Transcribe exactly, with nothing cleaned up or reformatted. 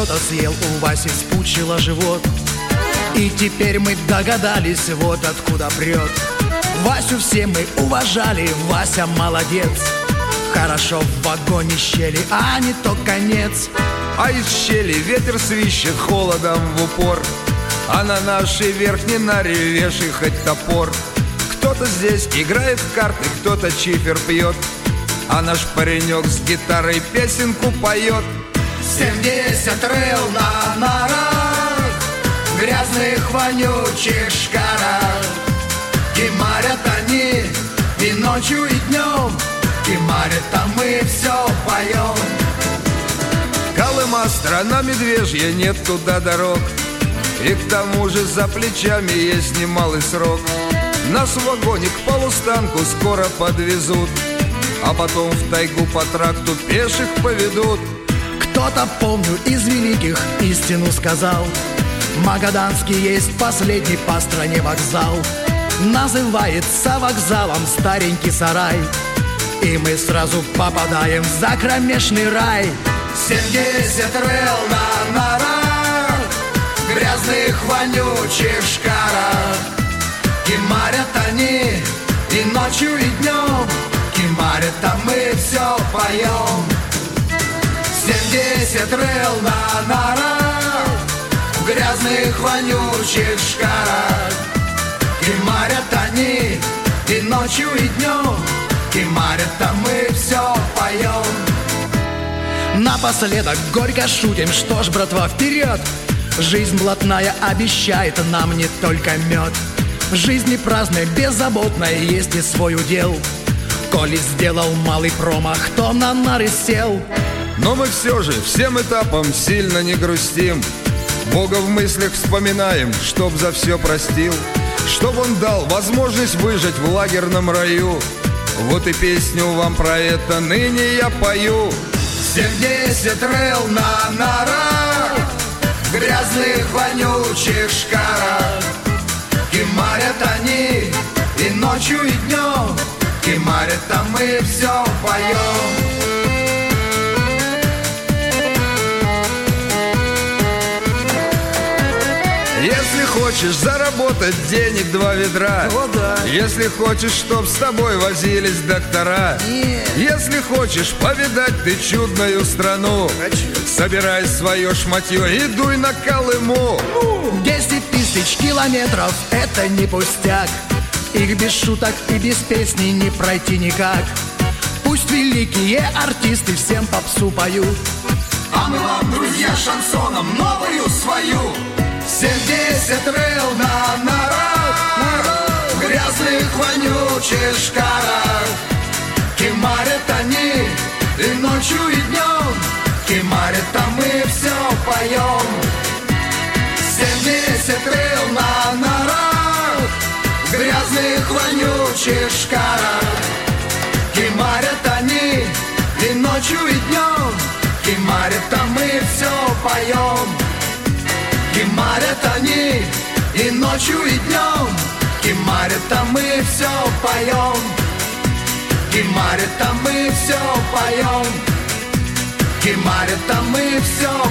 кто-то съел, у Васи спучило живот. И теперь мы догадались, вот откуда прет. Васю все мы уважали, Вася молодец. Хорошо в вагоне щели, а не то конец. А из щели ветер свищет холодом в упор, а на нашей верхней наре вешай хоть топор. Кто-то здесь играет в карты, кто-то чифер пьет, а наш паренек с гитарой песенку поет. Семьдесят рыл на нарах, в грязных вонючих шкарах. Кимарят они и ночью, и днем, кимарят, а мы все поем. Колыма страна медвежья, нет туда дорог, и к тому же за плечами есть немалый срок. Нас в вагоне к полустанку скоро подвезут, а потом в тайгу по тракту пеших поведут. Кто-то, помню, из великих истину сказал: Магаданский есть последний по стране вокзал. Называется вокзалом старенький сарай, и мы сразу попадаем в закромешный рай. Семьдесят рыл на нарах, в грязных вонючих шкарах. Кимарят они и ночью, и днем, кимарят, а мы все поем. Семьдесят рыл на нарах, в грязных вонючих шкарах. Кимарят они и ночью, и днем, кимарят, а мы все поем. Напоследок горько шутим, что ж, братва, вперед! Жизнь блатная обещает нам не только мед. В жизни праздной, беззаботной есть и свой удел. Коли сделал малый промах, то на нары сел. Но мы все же всем этапом сильно не грустим, Бога в мыслях вспоминаем, чтоб за все простил, чтоб Он дал возможность выжить в лагерном раю. Вот и песню вам про это ныне я пою. Семьдесят рыл на нарах, в грязных вонючих шкарах. Кимарят они и ночью, и днем, кимарят, а мы все поем. Если хочешь заработать денег два ведра, О, да. Если хочешь, чтоб с тобой возились доктора, Нет. Если хочешь повидать ты чудную страну, Хочу. собирай свое шматье и дуй на Колыму. Десять тысяч километров — это не пустяк. Их без шуток и без песни не пройти никак. Пусть великие артисты всем попсу поют, А мы вам, друзья, шансоном новую свою. семьдесят рыл на нарах, в грязных вонючих шкарах. Кимарят они и ночью, и днем, кимарят, а мы все поем. Семьдесят рыл на нарах, в грязных вонючих шкарах. Кимарят они и ночью, и днем, кимарят, а мы все поем. Кимарят они и ночью, и днем, кимарят, а мы все поем. Кимарят, а мы все поем. Кимарят, а мы все